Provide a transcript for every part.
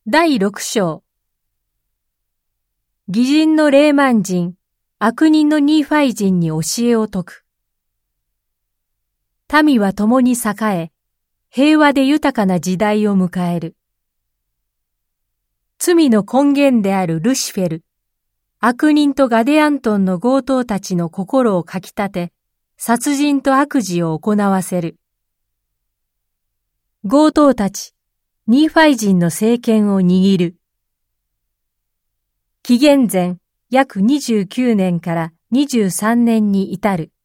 第6章。義人のレーマン人、悪人のニーファイ人に教えを説く。民は共に栄え、平和で豊かな時代を迎える。罪の根源であるルシフェル、悪人とガデアントンの強盗たちの心をかきたて、殺人と悪事を行わせる。強盗たち、ニーファイ人の政権を握る。紀元前約29年から23年に至る。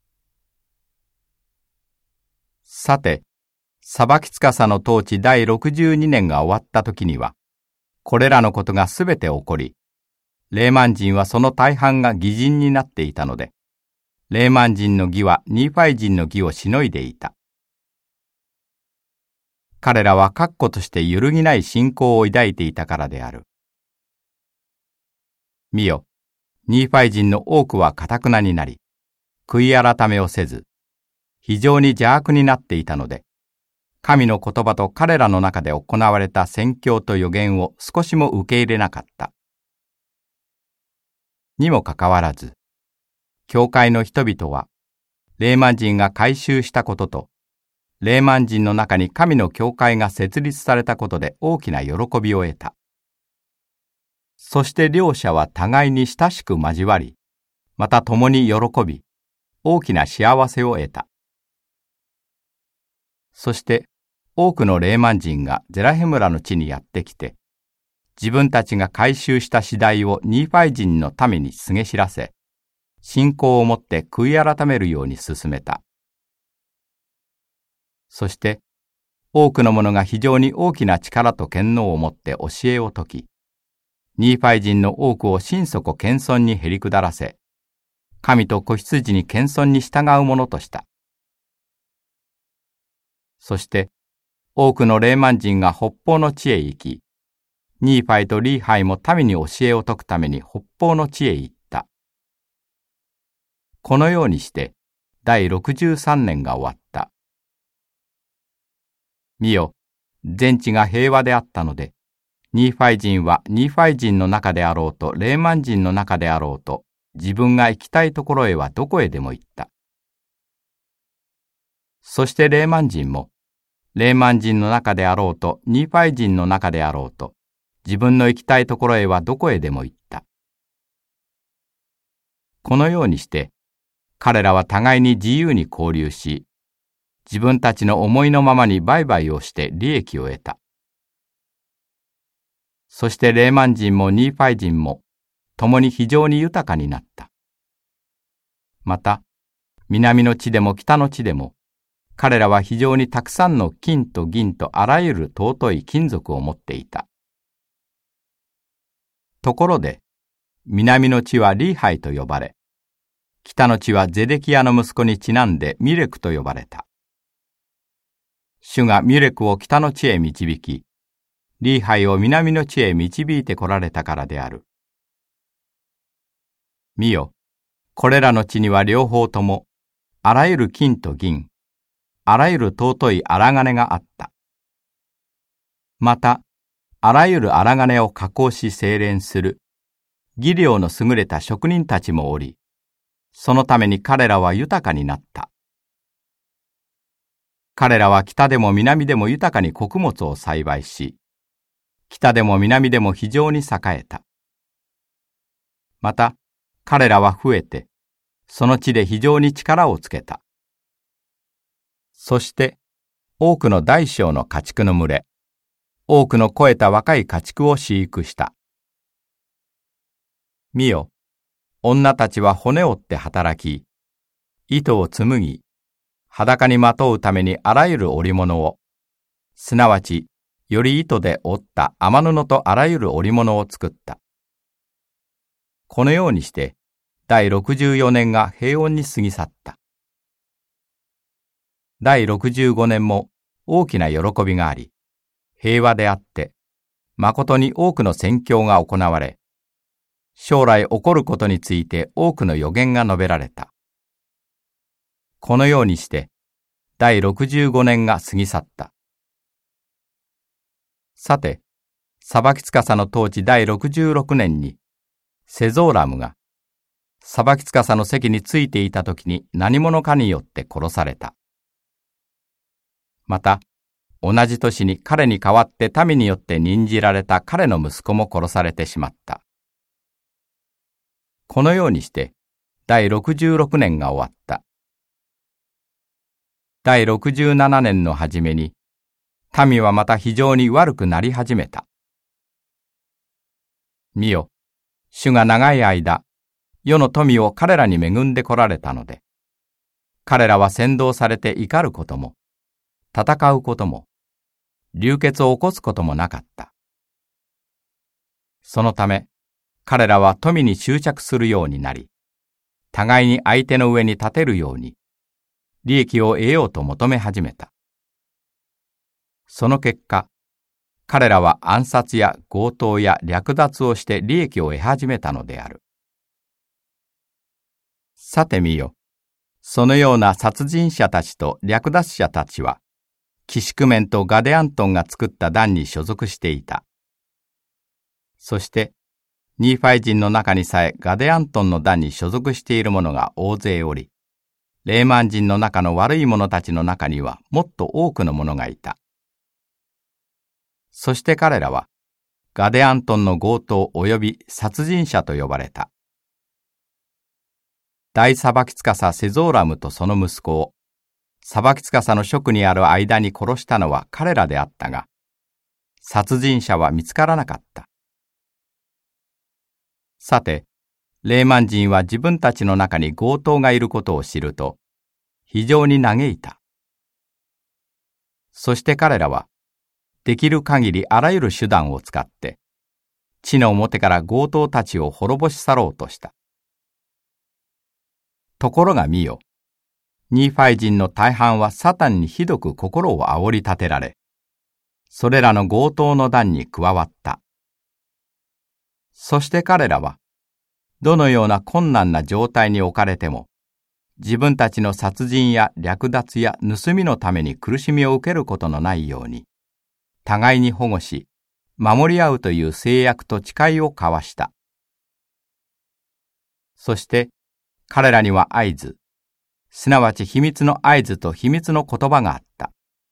さて、裁き司の統治第62年が終わった時には、これらのことがすべて起こり、レーマン人はその大半が義人になっていたので、レーマン人の義はニーファイ人の義をしのいでいた。彼らは確固として揺るぎない信仰を抱いていたからである。見よ、ニーファイ人の多くは頑なになり、悔い改めをせず、非常に邪悪になっていたので、神の言葉と彼らの中で行われた宣教と預言を少しも受け入れなかった。にもかかわらず、教会の人々は、レーマン人が改宗したことと、レーマン人の中に神の教会が設立されたことで大きな喜びを得た。そして両者は互いに親しく交わり、また共に喜び、大きな幸せを得た。そして多くのレーマン人がゼラヘムラの地にやってきて、自分たちが改宗した次第をニーファイ人の民に告げ知らせ、信仰をもって悔い改めるように進めた。そして多くの者が非常に大きな力と権能をもって教えを説き、ニーファイ人の多くを心底謙遜にへり下らせ、神と子羊に謙遜に従うものとした。そして多くのレーマン人が北方の地へ行き、ニーファイとリーハイも民に教えを説くために北方の地へ行った。このようにして第63年が終わった。見よ、全地が平和であったので、ニーファイ人はニーファイ人の中であろうとレーマン人の中であろうと、自分が行きたいところへはどこへでも行った。そしてレーマン人も、レーマン人の中であろうとニーファイ人の中であろうと、自分の行きたいところへはどこへでも行った。このようにして、彼らは互いに自由に交流し、自分たちの思いのままに売買をして利益を得た。そしてレーマン人もニーファイ人も共に非常に豊かになった。また、南の地でも北の地でも、彼らは非常にたくさんの金と銀とあらゆる尊い金属を持っていた。ところで、南の地はリーハイと呼ばれ、北の地はゼデキヤの息子にちなんでミレクと呼ばれた。主がミレクを北の地へ導き、リーハイを南の地へ導いて来られたからである。見よ、これらの地には両方とも、あらゆる金と銀、あらゆる尊い荒金があった。また、あらゆる荒金を加工し精錬する、技量の優れた職人たちもおり、そのために彼らは豊かになった。彼らは北でも南でも豊かに穀物を栽培し、北でも南でも非常に栄えた。また、彼らは増えて、その地で非常に力をつけた。そして、多くの大小の家畜の群れ、多くの肥えた若い家畜を飼育した。見よ、女たちは骨折って働き、糸を紡ぎ、裸にまとうためにあらゆる織物を、すなわち、より糸で織った雨布とあらゆる織物を作った。このようにして、第64年が平穏に過ぎ去った。第65年も大きな喜びがあり、平和であって、誠に多くの宣教が行われ、将来起こることについて多くの預言が述べられた。このようにして、第65年が過ぎ去った。さて、 サバキツカサの統治第66年に、セゾーラムが、サバキツカサの席についていたときに何者かによって殺された。また、同じ年に彼に代わって民によって任じられた彼の息子も殺されてしまった。このようにして、第66年が終わった。第67年の初めに、民はまた非常に悪くなり始めた。見よ、主が長い間、世の富を彼らに恵んでこられたので、彼らは扇動されて怒ることも、戦うことも、流血を起こすこともなかった。そのため、彼らは富に執着するようになり、互いに相手の上に立てるように、利益を得ようと求め始めた。その結果、彼らは暗殺や強盗や略奪をして利益を得始めたのである。さて見よ、そのような殺人者たちと略奪者たちは、キシクメンとガデアントンが作った団に所属していた。そして、ニーファイ人の中にさえガデアントンの団に所属している者が大勢おり、レーマン人の中の悪い者たちの中にはもっと多くの者がいた。そして彼らは、ガデアントンの強盗及び殺人者と呼ばれた。大サバキツカサセゾーラムとその息子を、サバキツカサの職にある間に殺したのは彼らであったが、殺人者は見つからなかった。さて、レーマン人は自分たちの中に強盗がいることを知ると、非常に嘆いた。そして彼らは、できる限りあらゆる手段を使って、地の表から強盗たちを滅ぼし去ろうとした。ところが見よ、ニーファイ人の大半はサタンにひどく心を煽り立てられ、それらの強盗の団に加わった。そして彼らは、どのような困難な状態に置かれても、自分たちの殺人や略奪や盗みのために苦しみを受けることのないように、互いに保護し、守り合うという誓約と誓いを交わした。そして、彼らには合図、すなわち秘密の合図と秘密の言葉があった。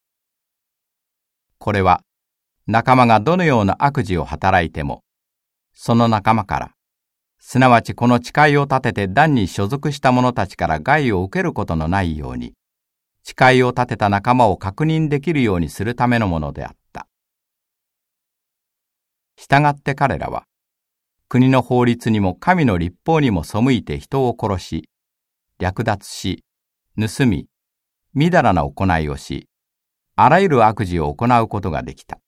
これは、仲間がどのような悪事を働いても、その仲間から、すなわちこの誓いを立てて団に所属した者たちから害を受けることのないように、誓いを立てた仲間を確認できるようにするためのものであった。したがって彼らは、国の法律にも神の律法にも背いて人を殺し、略奪し、盗み、みだらな行いをし、あらゆる悪事を行うことができた。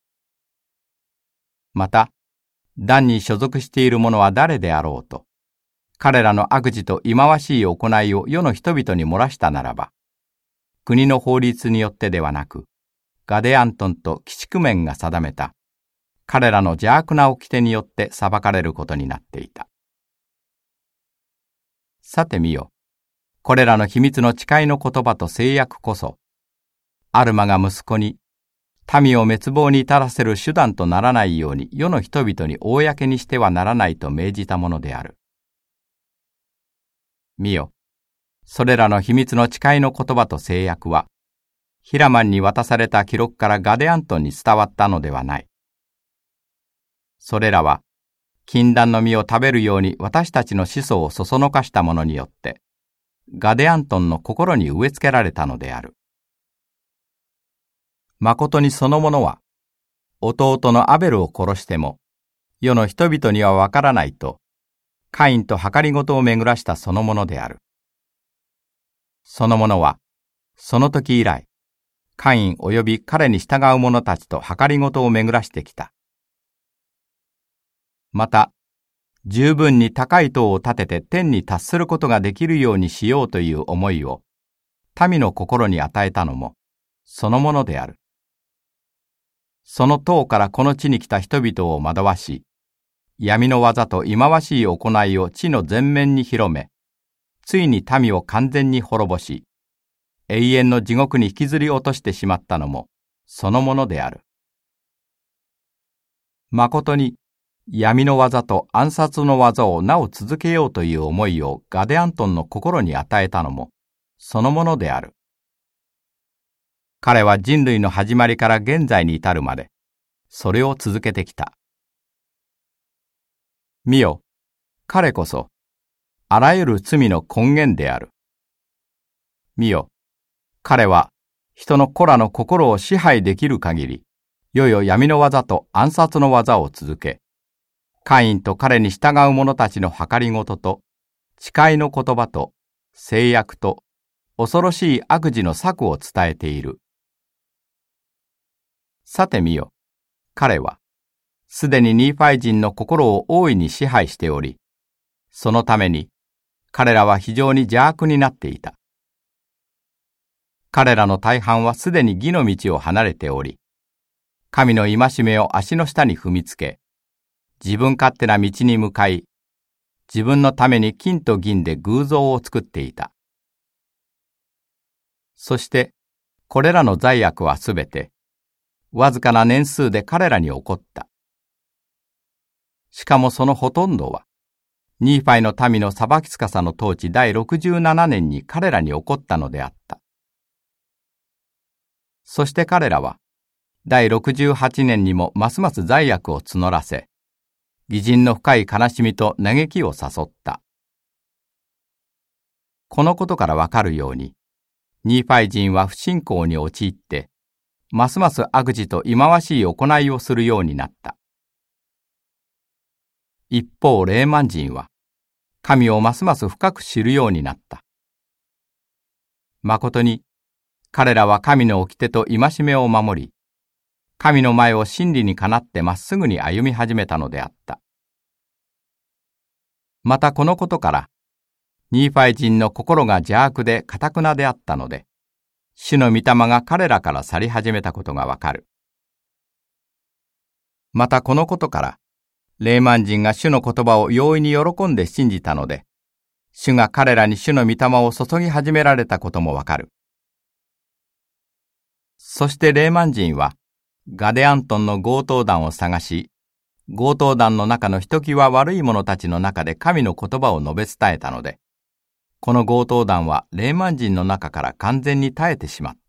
また、団に所属している者は誰であろうと、彼らの悪事と忌まわしい行いを世の人々に漏らしたならば、国の法律によってではなく、ガデアントンとキシクメンが定めた、彼らの邪悪な掟によって裁かれることになっていた。さて見よ、これらの秘密の誓いの言葉と誓約こそ、アルマが息子に、民を滅亡に至らせる手段とならないように世の人々に公にしてはならないと命じたものである。見よ、それらの秘密の誓いの言葉と誓約は、ヒラマンに渡された記録からガデアントンに伝わったのではない。それらは、禁断の実を食べるように私たちの始祖をそそのかしたものによって、ガデアントンの心に植え付けられたのである。誠にその者は、弟のアベルを殺しても、世の人々にはわからないと、カインと計りごとを巡らしたそのものである。その者は、その時以来、カイン及び彼に従う者たちと計りごとを巡らしてきた。また、十分に高い塔を建てて天に達することができるようにしようという思いを、民の心に与えたのも、そのものである。その塔からこの地に来た人々を惑わし、闇の技と忌まわしい行いを地の全面に広め、ついに民を完全に滅ぼし、永遠の地獄に引きずり落としてしまったのも、そのものである。 誠に闇の技と暗殺の技をなお続けようという思いをガデアントンの心に与えたのもそのものである。彼は人類の始まりから現在に至るまでそれを続けてきた。見よ、彼こそあらゆる罪の根源である。見よ、彼は人の子らの心を支配できる限り、よよ闇の技と暗殺の技を続け、カインと彼に従う者たちの計りごとと、誓いの言葉と、誓約と、恐ろしい悪事の策を伝えている。さて見よ、彼は、すでにニーファイ人の心を大いに支配しており、そのために、彼らは非常に邪悪になっていた。彼らの大半はすでに義の道を離れており、神の戒めを足の下に踏みつけ、自分勝手な道に向かい、自分のために金と銀で偶像を作っていた。そして、これらの罪悪はすべて、わずかな年数で彼らに起こった。しかもそのほとんどは、ニーファイの民の裁き司の統治第67年に彼らに起こったのであった。そして彼らは、第68年にもますます罪悪を募らせ、義人の深い悲しみと嘆きを誘った。このことからわかるように、ニーファイ人は不信仰に陥って、ますます悪事と忌まわしい行いをするようになった。一方、レーマン人は、神をますます深く知るようになった。誠に、彼らは神の掟と戒めを守り、神の前を真理にかなってまっすぐに歩み始めたのであった。またこのことから、ニーファイ人の心が邪悪で頑なであったので、主の御霊が彼らから去り始めたことがわかる。またこのことから、レーマン人が主の言葉を容易に喜んで信じたので、主が彼らに主の御霊を注ぎ始められたこともわかる。そしてレーマン人は、ガデアントンの強盗団を探し、強盗団の中のひときわ悪い者たちの中で神の言葉を述べ伝えたので、この強盗団はレーマン人の中から完全に絶えてしまった。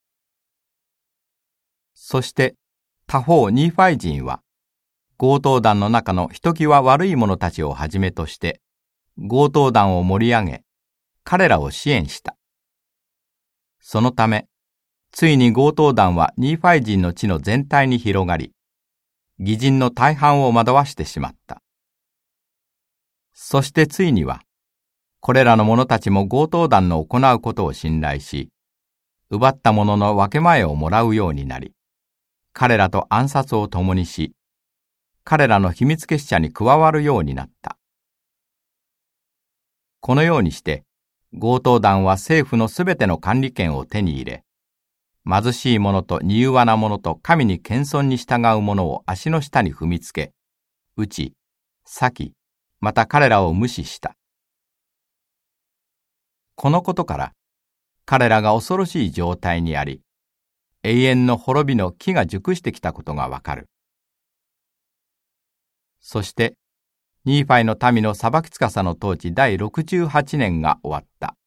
そして他方ニーファイ人は、強盗団の中のひときわ悪い者たちをはじめとして、強盗団を盛り上げ、彼らを支援した。そのため、ついに強盗団はニーファイ人の地の全体に広がり、義人の大半を惑わしてしまった。そしてついには、これらの者たちも強盗団の行うことを信頼し、奪ったものの分け前をもらうようになり、彼らと暗殺を共にし、彼らの秘密結社に加わるようになった。このようにして、強盗団は政府のすべての管理権を手に入れ、貧しい者と柔和な者と神に謙遜に従う者を足の下に踏みつけ、打ち、裂き、また彼らを無視した。このことから、彼らが恐ろしい状態にあり、永遠の滅びの木が熟してきたことがわかる。そして、ニーファイの民の裁き司の統治第68年が終わった。